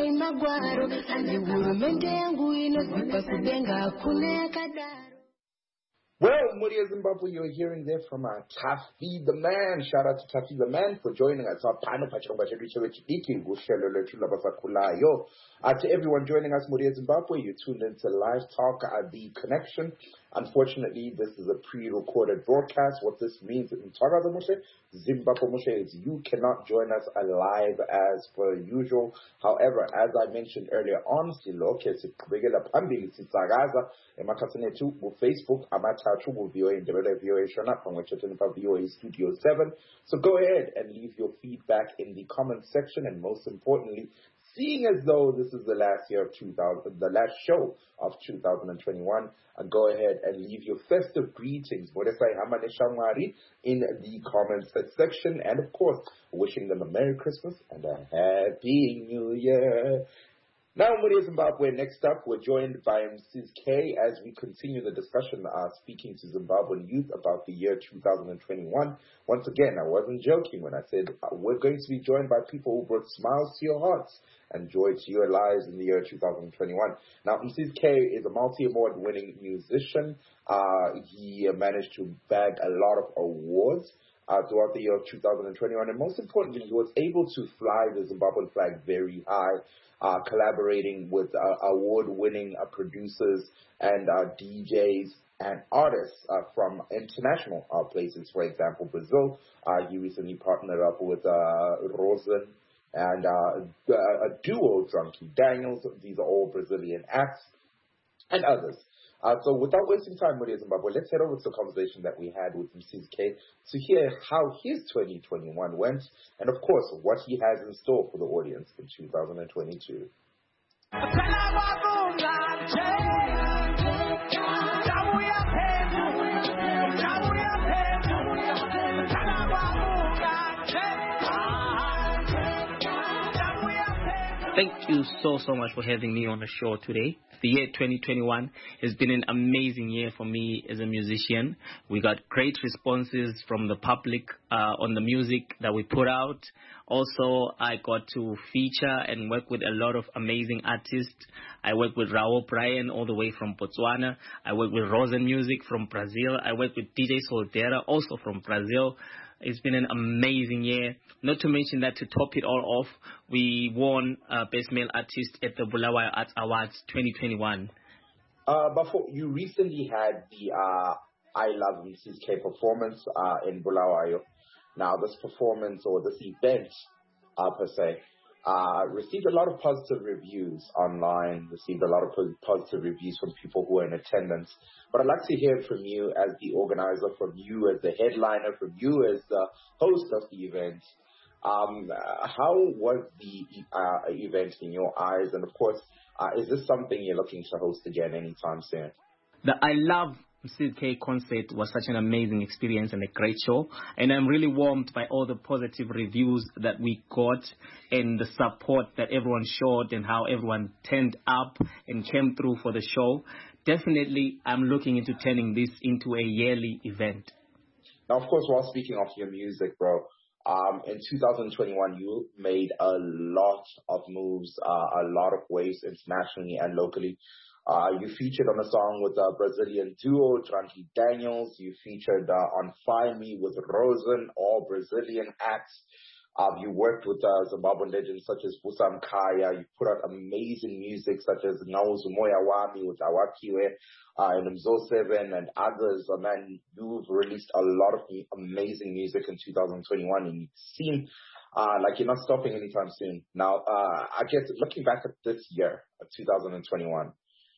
Pai Magwaro, ane hurumende yangu inozipa kudenga hakuna yakadaro. Well, Muria Zimbabwe, you're hearing there from uh, Tafi the Man. Shout out to Tafi the Man for joining us. Uh, to everyone joining us, Muria Zimbabwe, you tuned into Live Talk at The Connection. Unfortunately, this is a pre-recorded broadcast. What this means in Zimbabwe is you cannot join us live as per usual. However, as I mentioned earlier on, Facebook, V O A Studio seven. So go ahead and leave your feedback in the comment section, and most importantly, seeing as though this is the last year of two thousand, the last show of two thousand twenty-one, uh, go ahead and leave your festive greetings in the comments section, and of course, wishing them a Merry Christmas and a Happy New Year. Now, Muria Zimbabwe, next up, we're joined by Missus K as we continue the discussion, uh, speaking to Zimbabwean youth about the year two thousand twenty-one. Once again, I wasn't joking when I said uh, we're going to be joined by people who brought smiles to your hearts and joy to your lives in the year two thousand twenty-one. Now, Missus K is a multi-award winning musician. Uh, he uh, managed to bag a lot of awards Uh, throughout the year of two thousand twenty-one, and most importantly, he was able to fly the Zimbabwean flag very high, uh, collaborating with uh, award-winning uh, producers and uh, D Js and artists uh, from international uh, places. For example, Brazil. Uh, he recently partnered up with uh, Rosen and uh, a duo, Drunky Daniels. These are all Brazilian acts, and others. Uh, so without wasting time, Muria Zimbabwe, let's head over to the conversation that we had with Missus K to hear how his twenty twenty-one went, and of course, what he has in store for the audience in two thousand twenty-two. Thank you so, so much for having me on the show today. The year twenty twenty-one has been an amazing year for me as a musician. We got great responses from the public uh, on the music that we put out. Also, I got to feature and work with a lot of amazing artists. I worked with Raul Bryan all the way from Botswana. I worked with Rosen Music from Brazil. I worked with D J Soltera, also from Brazil. It's been an amazing year. Not to mention that to top it all off, we won uh, Best Male Artist at the Bulawayo Arts Awards twenty twenty-one. Uh, before, you recently had the uh, I Love Missus K performance uh, in Bulawayo. Now, this performance or this event, uh, per se, uh, received a lot of positive reviews online, received a lot of positive reviews from people who were in attendance. But I'd like to hear from you as the organizer, from you as the headliner, from you as the host of the event. Um, uh, how was the uh, event in your eyes? And of course, uh, is this something you're looking to host again anytime soon? The I Love Missus K concert was such an amazing experience and a great show, and I'm really warmed by all the positive reviews that we got and the support that everyone showed and how everyone turned up and came through for the show. Definitely, I'm looking into turning this into a yearly event. Now, of course, while speaking of your music, bro, um, in two thousand twenty-one, you made a lot of moves, uh, a lot of waves internationally and locally. Uh, you featured on a song with a Brazilian duo, Drunky Daniels. You featured uh, on Find Me with Rosen, all Brazilian acts. Uh, you worked with uh, Zimbabwean legends such as Busam Kaya. You put out amazing music such as Nauzu Moya Wami with Awakiwe uh, and Mzo seven and others. And then you've released a lot of amazing music in two thousand twenty-one, and you seem uh, like you're not stopping anytime soon. Now, uh, I guess looking back at this year, two thousand twenty-one,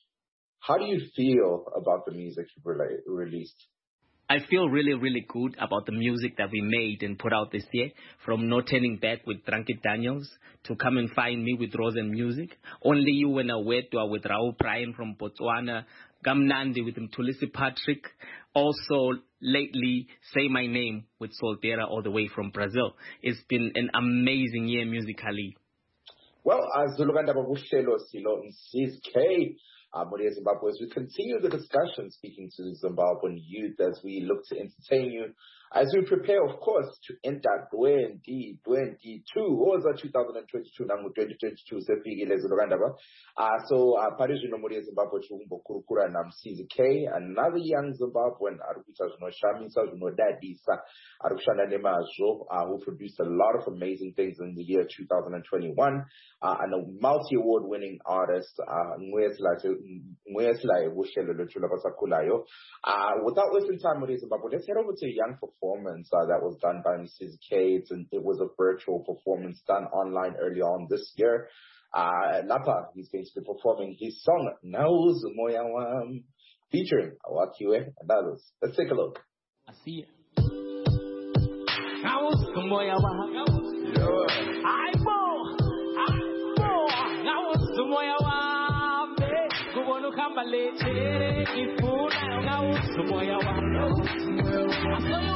how do you feel about the music you've re- released? I feel really, really good about the music that we made and put out this year, from No Turning Back with Drunky Daniels to Come and Find Me with Rosen Music, Only You and Awetwa with Raul Bryan from Botswana, Gamnandi with Mtulisi Patrick, also lately Say My Name with Soltera all the way from Brazil. It's been an amazing year musically. Well, as Zuluganda Babushelo Silo Missus K, uh, Moria Zimbabwe, as we continue the discussion speaking to Zimbabwean youth as we look to entertain you, as we prepare, of course, to enter twenty twenty-two, or was that two thousand twenty-two, now twenty twenty-two, uh, so uh, Parisian Moria Zimbabwe, Kurukura Nam C Z K, another young Zimbabwean, Arukuta Zuno Shamisa, Zuno Dadisa, Arushana Nemajo, uh, who produced a lot of amazing things in the year two thousand twenty-one, uh, and a multi-award winning artist, uh, uh, without wasting time with Zimbabwe, let's head over to a young performance uh, that was done by Missus K. It's an, it was a virtual performance done online early on this year. Uh, Lapa, he's going to be performing his song, Nauzu Moya Wam, featuring Awakiwe and others. Let's take a look. I see it. Nauzu Moya Wam. I bo, I bo, Nauzu Moya Wam. Kubono kamba leche, ifuna Nauzu Moya Wam.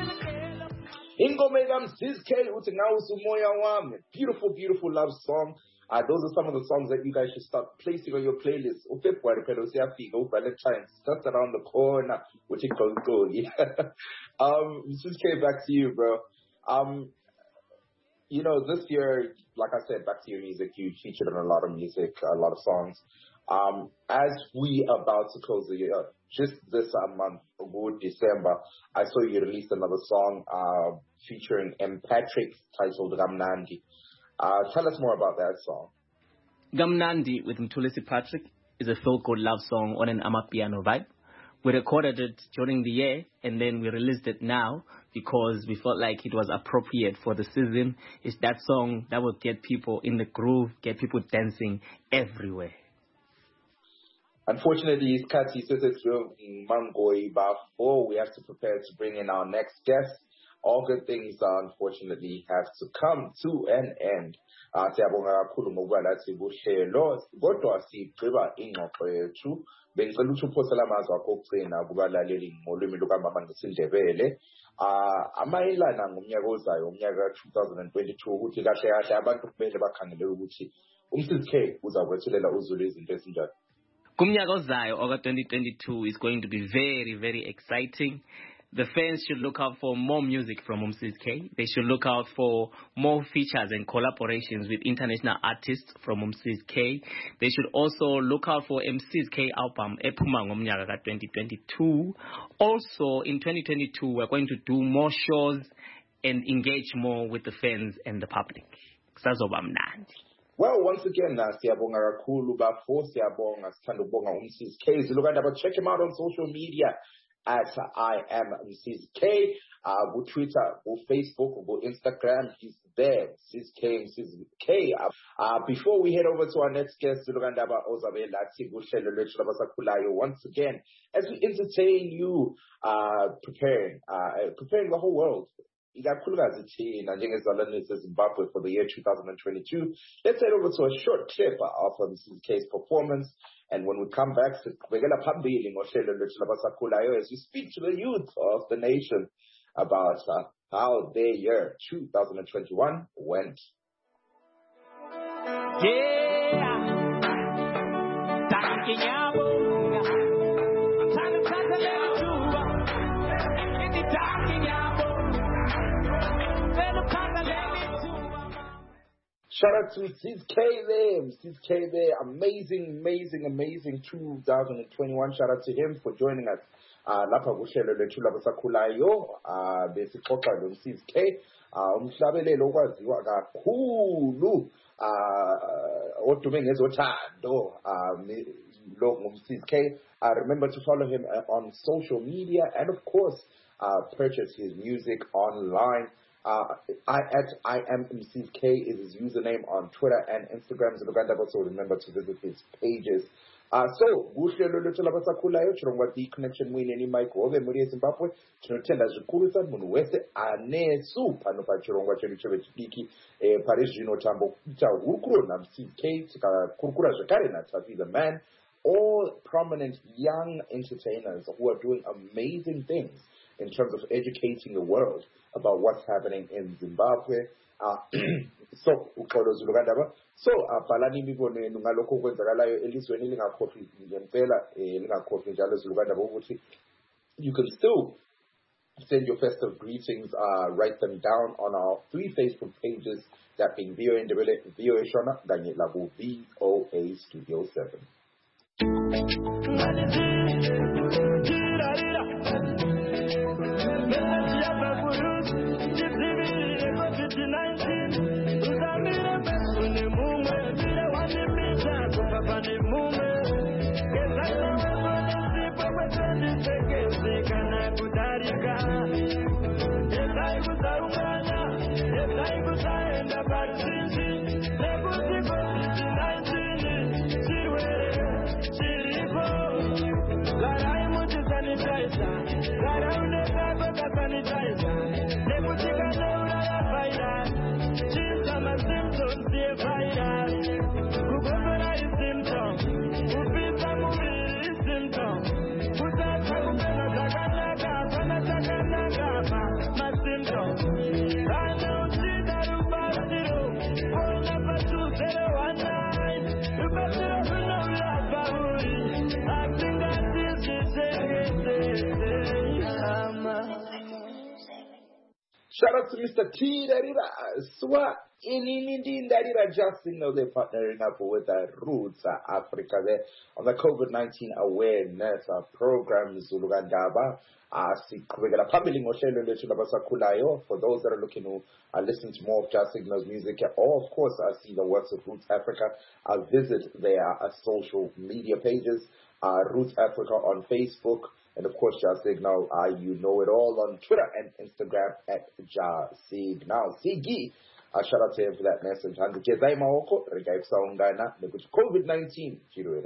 Ingomegam Sizke uthi Nauzu Moya Wam. Beautiful, beautiful love song. Uh, those are some of the songs that you guys should start placing on your playlist. Valentine's just around the corner, which is going good. Um, Missus K, back to you, bro. Um, you know, this year, like I said, back to your music, you featured on a lot of music, a lot of songs. Um, as we are about to close the year, just this uh, month, December, I saw you released another song uh, featuring M. Patrick titled Gamnandi. Uh, tell us more about that song. Gamnandi with Mthulisi Patrick is a feel-good love song on an Amapiano vibe. We recorded it during the year and then we released it now because we felt like it was appropriate for the season. It's that song that will get people in the groove, get people dancing everywhere. Unfortunately, it's Kati Sisitro in Mangoi before we have to prepare to bring in our next guest. All good things, uh, unfortunately, have to come to an end. Siyabonga kakhulu ngokuba lathi buhlelo kodwa sigqiba ingxoxo yethu bengicela ukuthi uphosela amazwi akho okugcina kubalaleli ngolwimi lukamama ngesindebele amayelana ngomnyaka ozayo umnyaka two thousand twenty-two ukuthi kahle kahle abantu kumele bakhangele ukuthi uMsisi K uzakwethulela uZulu izinto ezinjani. Kumnyaka ozayo oka twenty twenty-two is going to be very, very exciting. The fans should look out for more music from Missus K. They should look out for more features and collaborations with international artists from Missus K. They should also look out for Missus K album Ephuma ngomnyaka twenty twenty-two. Also, in twenty twenty-two, we're going to do more shows and engage more with the fans and the public. Well, once again, uh, siyabonga kakhulu bafo siyabonga sithanda ukubonga uMsisi K. Zilukanda, check him out on social media at I am Missus K. Uh, go Twitter, go Facebook, go Instagram. He's there. Missus K, Missus K. Uh, before we head over to our next guest, once again, as we entertain you, uh, preparing, uh, preparing the whole world. Zimbabwe for the year two thousand twenty-two. Let's head over to a short clip of Missus K's performance. And when we come back, we're going to as we speak to the youth of the nation about uh, how their year two thousand twenty-one went. Shout out to Missus K there, Missus K there, amazing, amazing, amazing two thousand twenty-one. Shout out to him for joining us. Lapha kuhlelo lethu labasakhulayo, besixoxa lo Missus K. Umhlabelelo okwaziwa kakhulu, odume ngezothando, lo Missus K. Remember to follow him on social media and of course, uh, purchase his music online. Uh, I at I am Missus K is his username on Twitter and Instagram. So remember to visit his pages. Uh, so, kuhlelo lethu labasakhulayo chirongwa the connection win any mic ove muri Zimbabwe chinotenda zvikuru sa munhu wese anesu pano pa chirongwa chedu chevechidiki eh, pari zvino tambo kuita hurukuro na Missus K tikakurukura zvakare naTafi the man, all prominent young entertainers who are doing amazing things in terms of educating the world about what's happening in Zimbabwe. uh, so uxolo Zulu kaNdaba. So abhalani imibono yenu ngalokho okwenzakalayo elizweni lingakhohlwi ngempela lingakhohlwi njalo Zulu kaNdaba ukuthi you can still send your festive greetings, uh, write them down on our three Facebook pages, that being V O A Ndebele, V O A Shona, kanye laku V O A Studio seven. Shout out to Mister T. Darira Swa Inindi Darira Justin. Know they're partnering up with the Roots Africa there on the COVID nineteen awareness uh, program. Zulu kaNdaba. Siqhubekela phambili ngohlelo lethu labasakhulayo. For those that are looking to uh, listen to more of Just Signal's music, or of course uh, see the works of Roots Africa, uh, visit their uh, social media pages, uh, Roots Africa on Facebook. And of course, Ja Signal, uh, you know it all on Twitter and Instagram at Ja Signal. Sigi, uh, shout out to him for that message. COVID nineteen.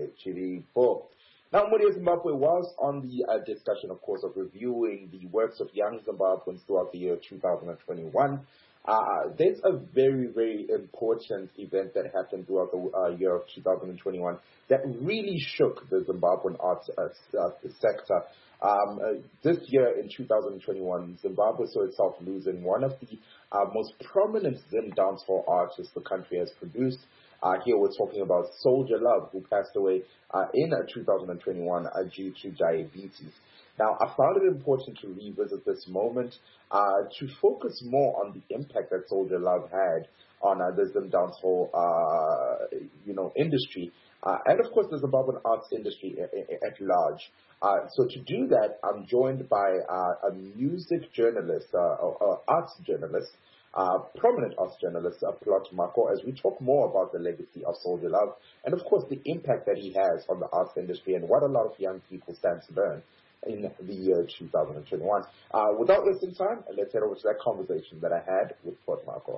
Now, Muria Zimbabwe was on the uh, discussion, of course, of reviewing the works of young Zimbabweans throughout the year two thousand twenty-one. Uh, there's a very, very important event that happened throughout the uh, year of two thousand twenty-one that really shook the Zimbabwean arts uh, uh, sector. Um, uh, this year in two thousand twenty-one, Zimbabwe saw itself losing one of the uh, most prominent Zim dancehall artists the country has produced. Uh, here we're talking about Soldier Love, who passed away uh, in uh, two thousand twenty-one uh, due to diabetes. Now, I found it important to revisit this moment uh, to focus more on the impact that Soldier Love had on uh, the Zim dancehall, uh, you know, industry, uh, and of course the Zimbabwean arts industry at, at large. Uh, so to do that, I'm joined by uh, a music journalist, uh, uh, arts journalist, uh, prominent arts journalist, uh, Plot Marco, as we talk more about the legacy of Soldier Love, and of course the impact that he has on the arts industry and what a lot of young people stand to learn in the year two thousand twenty-one. Uh, without wasting time, let's head over to that conversation that I had with Plot Marco.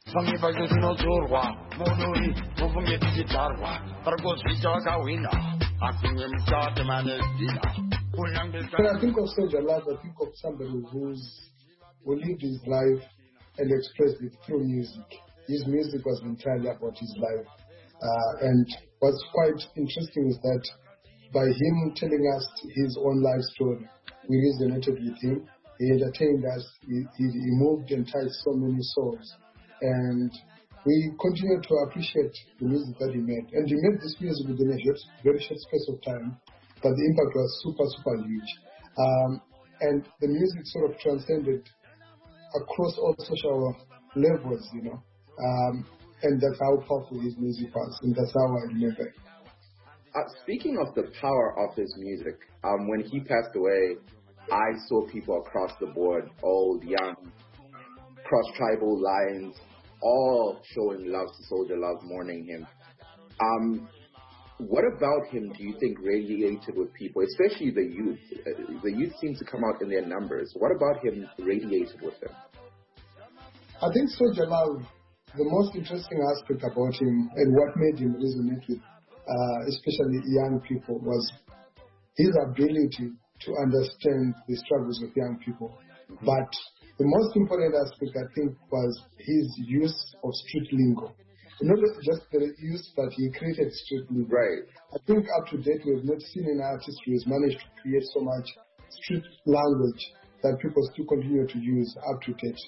When I think of Soldier Love, I think of somebody who's who lived his life and expressed it through music. His music was entirely about his life. Uh, and what's quite interesting is that by him telling us his own life story, we resonated with him. He entertained us. He, he, he moved and touched so many souls. And we continue to appreciate the music that he made. And he made this music within a very short space of time, but the impact was super, super huge. Um, and the music sort of transcended across all social levels, you know. Um, and that's how powerful his music was, and that's how I remember it. Uh, speaking of the power of his music, um, when he passed away, I saw people across the board, old, young, cross-tribal lines, all showing love to Soldier Love, mourning him. Um, what about him do you think radiated with people, especially the youth? Uh, the youth seem to come out in their numbers. What about him radiated with them? I think Soldier Love, the most interesting aspect about him and what made him resonate with uh, especially young people was his ability to understand the struggles of young people. Mm-hmm. But the most important aspect, I think, was his use of street lingo. Not just the use, but he created street lingo. Right. I think up to date, we have not seen an artist who has managed to create so much street language that people still continue to use up to date.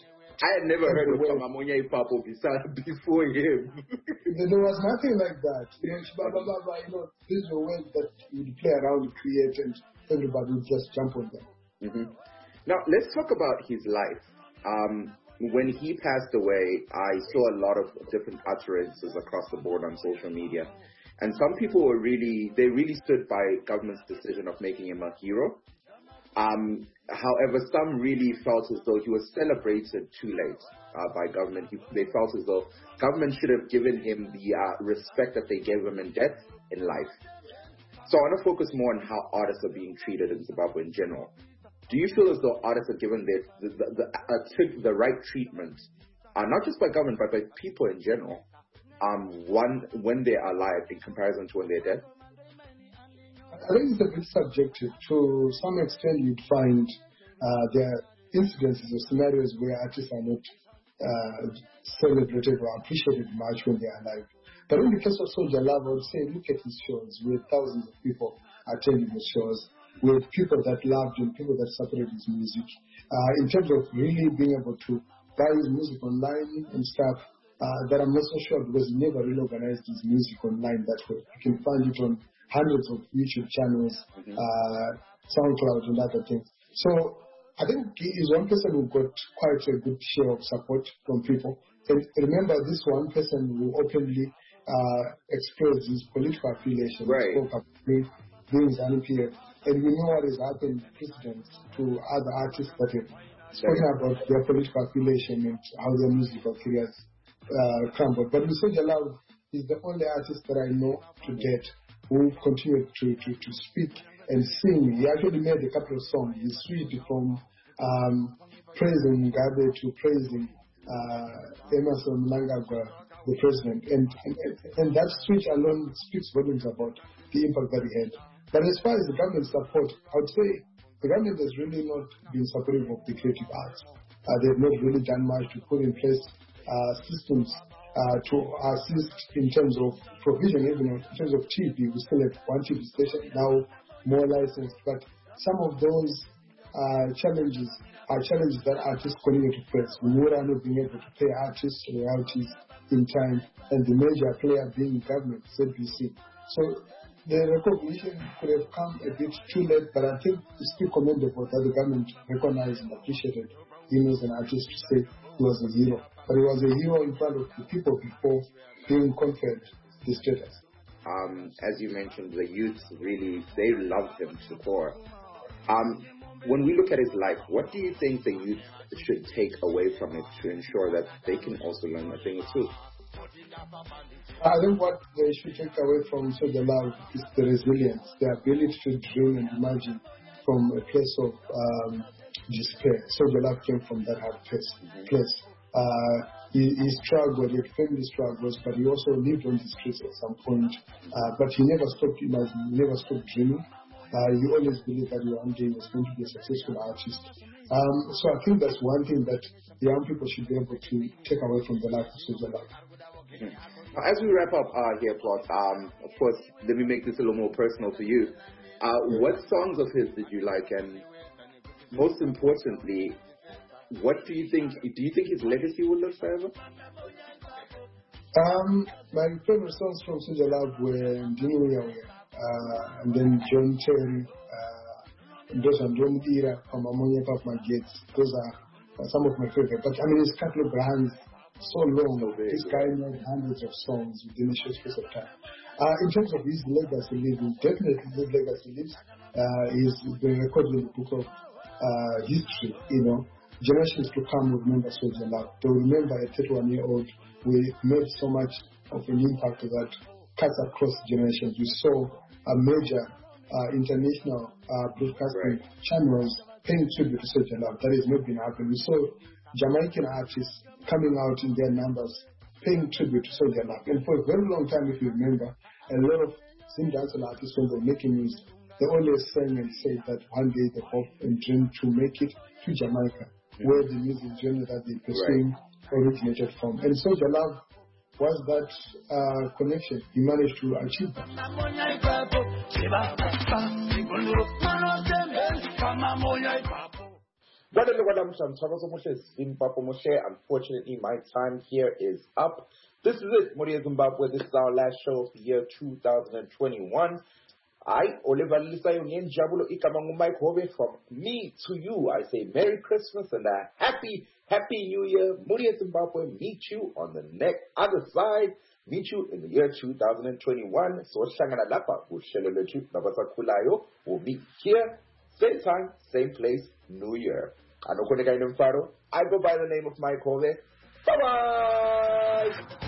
I had never heard of Kamamonya Ipapo before him. There was nothing like that. You know, blah, blah, blah, blah, you know, these were words that you would play around, create, and everybody would just jump on them. Mm-hmm. Now, let's talk about his life. Um, when he passed away, I saw a lot of different utterances across the board on social media. And some people were really, they really stood by government's decision of making him a hero. Um, however, some really felt as though he was celebrated too late uh, by government. He, they felt as though government should have given him the uh, respect that they gave him in death, in life. So I want to focus more on how artists are being treated in Zimbabwe in general. Do you feel as though artists are given the, the, the, uh, the right treatment, uh, not just by government, but by people in general, um, one, when they are alive in comparison to when they're dead? I think it's a bit subjective. To some extent, you'd find uh, there are incidences or scenarios where artists are not uh, celebrated or appreciated much when they are alive. But in the case of Soldier Love, I would say, look at his shows. We had thousands of people attending his shows. We had people that loved him, people that supported his music. Uh, in terms of really being able to buy his music online and stuff, uh, that I'm not so sure, because he never really organized his music online that way. You can find it on hundreds of YouTube channels, mm-hmm. uh, SoundCloud and other things. So I think he is one person who got quite a good share of support from people. And remember, this one person who openly uh, expressed his political affiliation, right. spoke about being ZANU P F. And we know what has happened precedent to other artists that have spoken about their political affiliation and how their musical careers uh, crumbled. But Soldier Love is the only artist that I know to date who continued to, to, to speak and sing. He actually made a couple of songs. He switched from um, praising Mugabe to praising uh, Emerson Mnangagwa, the president. And, and, and that switch alone speaks volumes about the impact that he had. But as far as the government support, I would say the government has really not been supportive of the creative arts. Uh, they have not really done much to put in place uh, systems Uh, to assist in terms of provision, even in terms of T V. We still have one T V station, now more licensed, but some of those uh, challenges are challenges that artists continue to face. We are not being able to pay artists royalties in time, and the major player being government, Z B C. So the recognition could have come a bit too late, but I think it's still commendable that the government recognized and appreciated him as an artist to say he was a hero. But he was a hero in front of the people before being conferred the status. Um, as you mentioned, the youth really, they loved him to the core. Um, when we look at his life, what do you think the youth should take away from it to ensure that they can also learn a thing or two? I think what they should take away from Soldier Love is the resilience, the ability to dream and imagine from a place of um, despair. Soldier Love came from that hard place. place. Uh, he, he struggled, he had family struggles, but he also lived on the streets at some point. Uh, but he never stopped imagining, he never stopped dreaming. Uh, he always believed that one day he was going to be a successful artist. Um, so I think that's one thing that young people should be able to take away from the life of Soldier Love. Mm-hmm. As we wrap up uh, here, Plot, um, of course, let me make this a little more personal to you. Uh, what songs of his did you like, and most importantly, what do you think? Do you think his legacy will live forever? Um, my favorite songs from Soldier Love were Ndini Yawe, uh, and then John Terry, uh, those are John Ira, Kamamonya Papa Gates. Those are uh, some of my favorite. But I mean, his catalog runs so long. So this guy made hundreds of songs within a short space of time. Uh, in terms of his legacy living, definitely his legacy lives. Uh, he's been recorded in the book of uh, history, you know. Generations to come will remember Soldier Love. They will remember a thirty-one-year-old. We made so much of an impact that cuts across generations. We saw a major uh, international uh, broadcasting right. channels paying tribute to Soldier Love. That has not been happening. We saw Jamaican artists coming out in their numbers paying tribute to Soldier Love. And for a very long time, if you remember, a lot of Zim dancehall artists, when they were making music, they always sang and said that one day they hope and dream to make it to Jamaica, where the music genre that they pursuing right. originated from. And Soldier Love was that uh, connection. He managed to achieve that. Unfortunately, my time here is up. This is it, Moria Zimbabwe. This is our last show of the year two thousand twenty-one. I, Oliver Lisayo Jabulo Ikamangu Mike Hove, from me to you, I say Merry Christmas and a happy, happy New Year. Moria Zimbabwe, meet you on the next other side. Meet you in the year two thousand twenty-one. So Shangana Lapa, Usheleletu, Nabasa Kulayo, will meet here, same time, same place, New Year. I go by the name of Mike Hove. Bye bye.